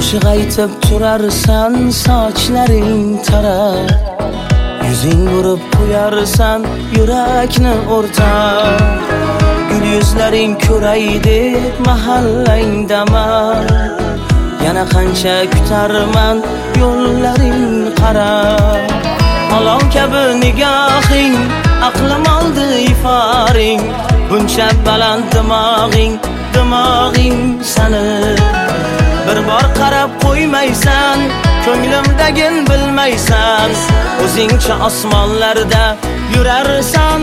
qo'shiq aytib turarsan, sochlaring tarab, yuzing urib qo'yarsan, yurakni o'rtab. Gul yuzlaring ko'ray deb mahallangdaman, yana qancha kutarman yo'llaring qarab. Olov kabi nigohing, aqlim oldi iforing, buncha baland dimog'ing sani. Bir bor qarab qo'ymaysan, ko'nglimdagin bilmaysan, o'zingcha osmonlarda yurarsan.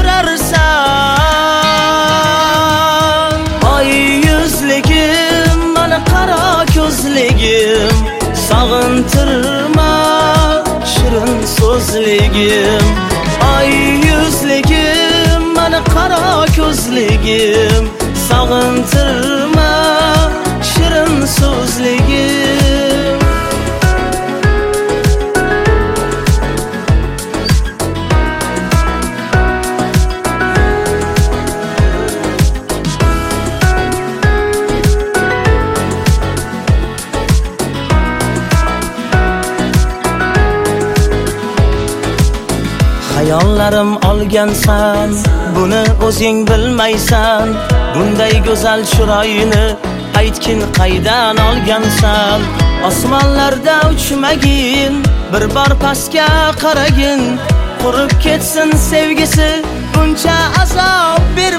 Oy yuzligim, mana qaro ko'zligim, sog'intirma shirin so'zligim. Oy yuzligim, mana qaro ko'zligim, sog'intirma shirin so'zligim. Hayollarim olgansan, buni o'zing bilmaysan. Bunday go'zal chiroyini aytgin qaydan olgansan. Osmonlarda uchmagin, bir bor pastga qaragin, qurib ketsin sevgisi, buncha azob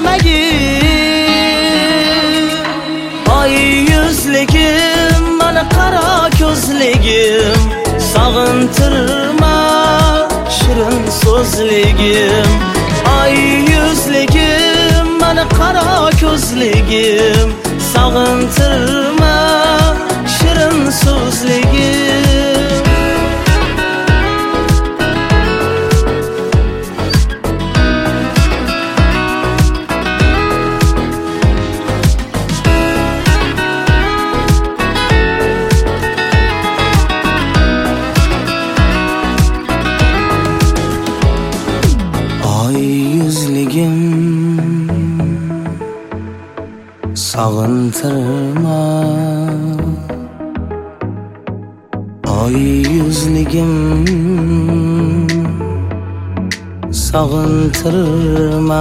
bermagin. Oy yuzligim, mana qaro ko'zligim, sog'intirma shirin so'zligim. Oy yuzligim, mana qaro ko'zligim, sog'intirma shirin so'zligim. Oy yuzligim, sog'intirma. Oy yuzligim, sog'intirma.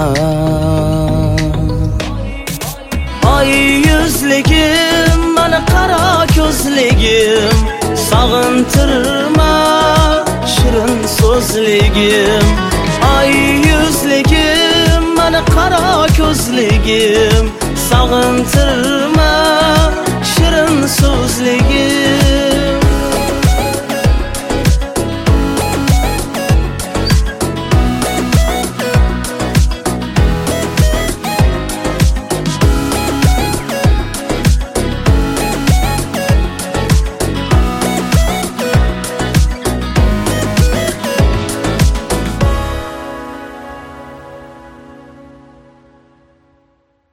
Oy yuzligim, mana qaro ko'zligim, sog'intirma shirin so'zligim. Oy yuzligim, mana qaro ko'zligim, sog'intirma shirin so'zligim.